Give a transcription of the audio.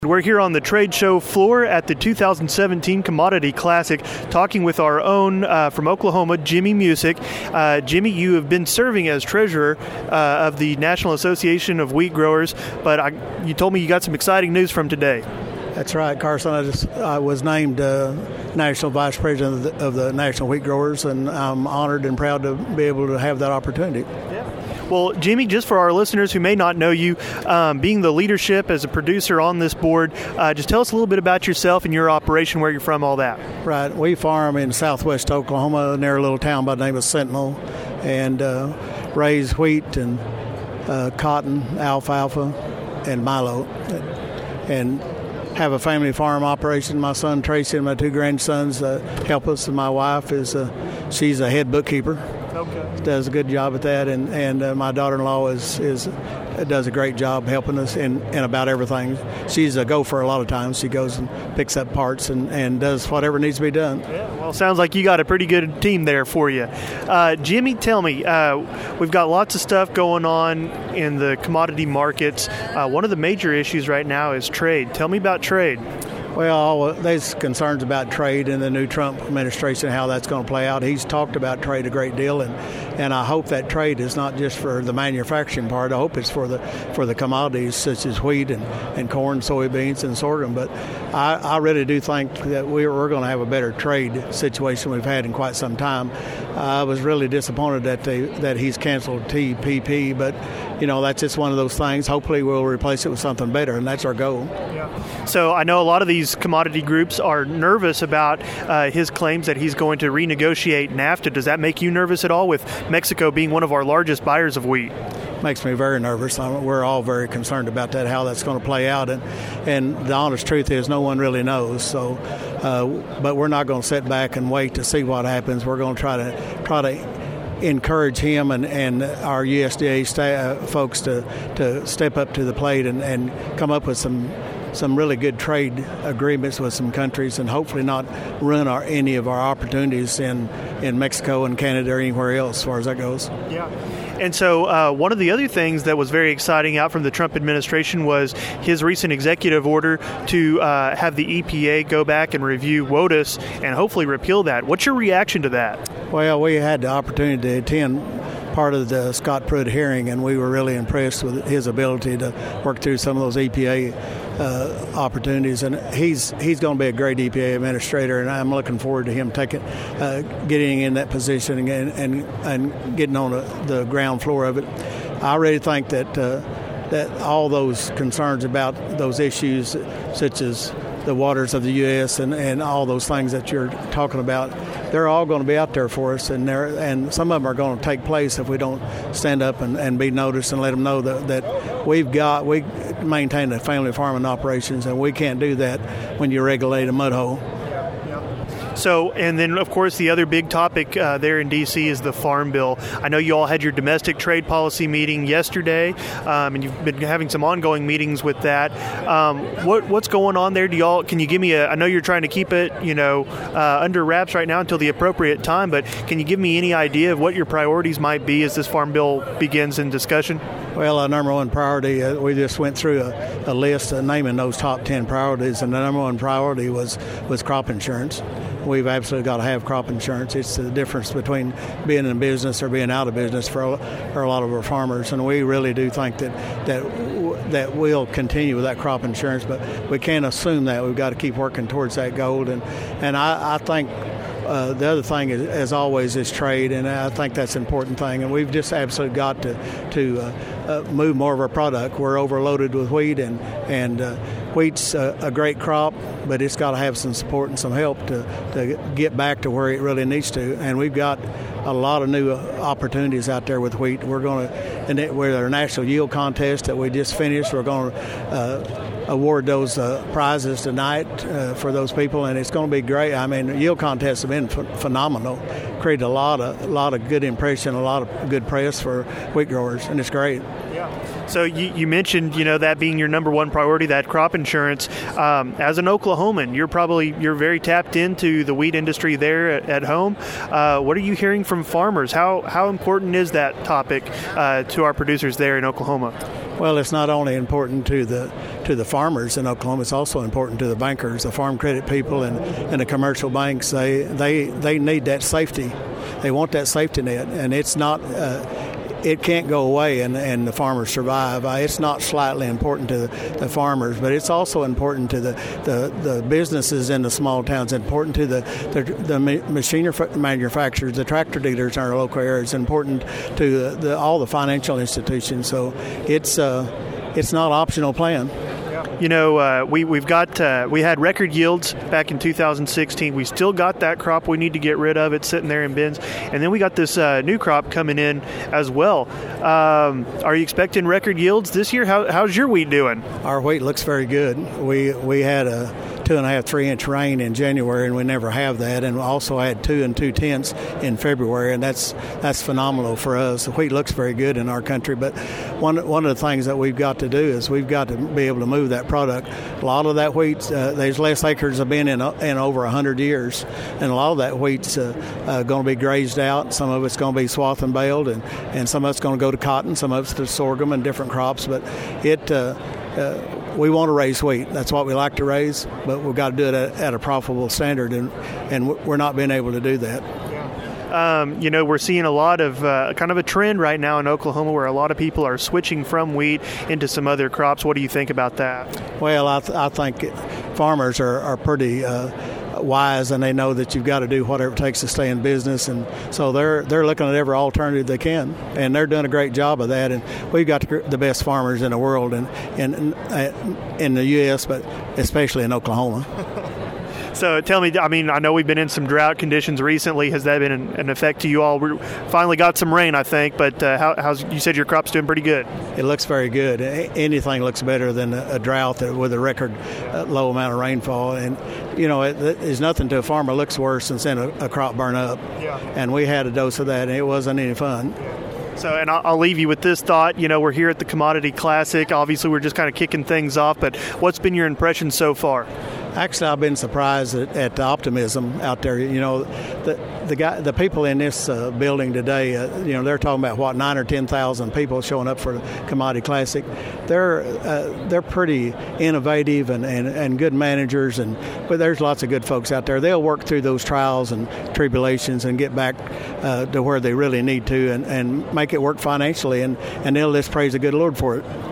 We're here on the trade show floor at the 2017 Commodity Classic talking with our own from Oklahoma, Jimmy Musick. Jimmy, you have been serving as treasurer of the National Association of Wheat Growers, but you told me you got some exciting news from today. That's right, Carson. I was named National Vice President of the National Wheat Growers, and I'm honored and proud to be able to have that opportunity. Yeah. Well, Jimmy, just for our listeners who may not know you, being the leadership as a producer on this board, just tell us a little bit about yourself and your operation, where you're from, all that. Right. We farm in southwest Oklahoma near a little town by the name of Sentinel, and raise wheat and cotton, alfalfa, and milo, and have a family farm operation. My son Tracy and my two grandsons help us, and my wife she's a head bookkeeper. Okay. Does a good job at that, and my daughter-in-law does a great job helping us in about everything. She's a gopher a lot of times. She goes and picks up parts and does whatever needs to be done. Yeah, well, sounds like you got a pretty good team there for you. Jimmy, tell me, we've got lots of stuff going on in the commodity markets. One of the major issues right now is trade. Tell me about trade. Well, there's concerns about trade in the new Trump administration, how that's going to play out. He's talked about trade a great deal, and I hope that trade is not just for the manufacturing part. I hope it's for the commodities such as wheat and corn, soybeans, and sorghum. But I really do think that we're going to have a better trade situation we've had in quite some time. I was really disappointed that he's canceled TPP, but that's just one of those things. Hopefully we'll replace it with something better, and that's our goal. Yeah. So I know a lot of these commodity groups are nervous about his claims that he's going to renegotiate NAFTA. Does that make you nervous at all, with Mexico being one of our largest buyers of wheat? Makes me very nervous. We're all very concerned about that, how that's going to play out, and the honest truth is no one really knows. So, but we're not going to sit back and wait to see what happens. We're going to try to encourage him and our USDA folks to step up to the plate and come up with some really good trade agreements with some countries, and hopefully not ruin any of our opportunities in Mexico and Canada or anywhere else as far as that goes. Yeah. And so one of the other things that was very exciting out from the Trump administration was his recent executive order to have the EPA go back and review WOTUS and hopefully repeal that. What's your reaction to that? Well, we had the opportunity to attend part of the Scott Pruitt hearing, and we were really impressed with his ability to work through some of those EPA opportunities, and he's going to be a great EPA administrator, and I'm looking forward to him getting in that position and getting on the ground floor of it. I really think that all those concerns about those issues, such as the waters of the U.S. and all those things that you're talking about, they're all going to be out there for us, and some of them are going to take place if we don't stand up and be noticed and let them know that we maintain the family farming operations, and we can't do that when you regulate a mud hole. So, and then, of course, the other big topic there in D.C. is the Farm Bill. I know you all had your domestic trade policy meeting yesterday, and you've been having some ongoing meetings with that. What's going on there? Can you give me I know you're trying to keep it, under wraps right now until the appropriate time, but can you give me any idea of what your priorities might be as this Farm Bill begins in discussion? Well, our number one priority, we just went through a list naming those top 10 priorities, and the number one priority was crop insurance. We've absolutely got to have crop insurance. It's the difference between being in business or being out of business for a lot of our farmers, and we really do think that we'll continue with that crop insurance, but we can't assume that. We've got to keep working towards that goal, and I think the other thing, as always, is trade, and I think that's an important thing. And we've just absolutely got to move more of our product. We're overloaded with wheat, and wheat's a great crop, but it's got to have some support and some help to get back to where it really needs to. And we've got a lot of new opportunities out there with wheat. We're going to, and with our national yield contest that we just finished, we're going to award those prizes tonight for those people, and it's going to be great. I mean, yield contests have been phenomenal. Created a lot of good impression, a lot of good press for wheat growers, and it's great. Yeah. So you mentioned, that being your number one priority, that crop insurance. As an Oklahoman, you're very tapped into the wheat industry there at home. What are you hearing from farmers? How important is that topic to our producers there in Oklahoma? Well, it's not only important to the farmers in Oklahoma, it's also important to the bankers, the farm credit people, and the commercial banks. They need that safety. They want that safety net, and it's not. It can't go away and the farmers survive. It's not slightly important to the farmers, but it's also important to the businesses in the small towns, important to the machinery manufacturers, the tractor dealers in our local area. It's important to all the financial institutions. So it's not an optional plan. We had record yields back in 2016. We still got that crop we need to get rid of. It's sitting there in bins. And then we got this new crop coming in as well. Are you expecting record yields this year? How's your wheat doing? Our wheat looks very good. We had a 2.5-3 inch rain in January, and we never have that. And we also had 2 2/10 in February, and that's phenomenal for us. The wheat looks very good in our country, but one of the things that we've got to do is we've got to be able to move that product. A lot of that wheat, there's less acres have been in over 100 years, and a lot of that wheat's going to be grazed out. Some of it's going to be swath and baled, and some of it's going to go to cotton, some of it's to sorghum and different crops. But we want to raise wheat. That's what we like to raise, but we've got to do it at a profitable standard, and we're not being able to do that. We're seeing a lot of kind of a trend right now in Oklahoma where a lot of people are switching from wheat into some other crops. What do you think about that? Well, I think farmers are pretty wise, and they know that you've got to do whatever it takes to stay in business, and so they're looking at every alternative they can, and they're doing a great job of that. And we've got the best farmers in the world, and in the U.S., but especially in Oklahoma. So tell me, I know we've been in some drought conditions recently. Has that been an effect to you all? We finally got some rain, I think, but how's you said your crop's doing pretty good. It looks very good. Anything looks better than a drought with a record low amount of rainfall. And, there's nothing to a farmer looks worse than seeing a crop burn up. Yeah. And we had a dose of that, and it wasn't any fun. So, and I'll leave you with this thought. We're here at the Commodity Classic. Obviously, we're just kind of kicking things off, but what's been your impression so far? Actually, I've been surprised at the optimism out there. The people in this building today, they're talking about 9,000 or 10,000 people showing up for the Commodity Classic. They're pretty innovative and good managers, but there's lots of good folks out there. They'll work through those trials and tribulations and get back to where they really need to and make it work financially, and they'll just praise the good Lord for it.